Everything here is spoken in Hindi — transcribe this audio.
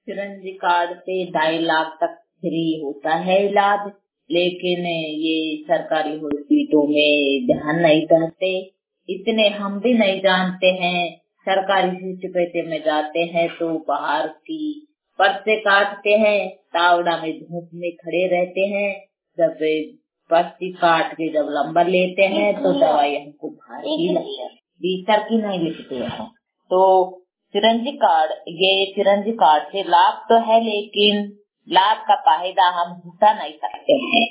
चिरंजी कार्ड से 2.5 लाख तक फ्री होता है इलाज, लेकिन ये सरकारी हॉस्पिटलों में ध्यान नहीं देते। इतने हम भी नहीं जानते हैं। सरकारी हॉस्पिटल में जाते हैं तो बाहर की पर्चे काटते हैं, तावड़ा में धूप में खड़े रहते हैं। जब पर्ची काट के जब नंबर लेते हैं तो दवाई हमको बाहर की लगती है, भीतर की नहीं लिखते हैं। तो चिरंजी कार्ड से लाभ तो है, लेकिन लाभ का फायदा हम उठा नहीं सकते हैं।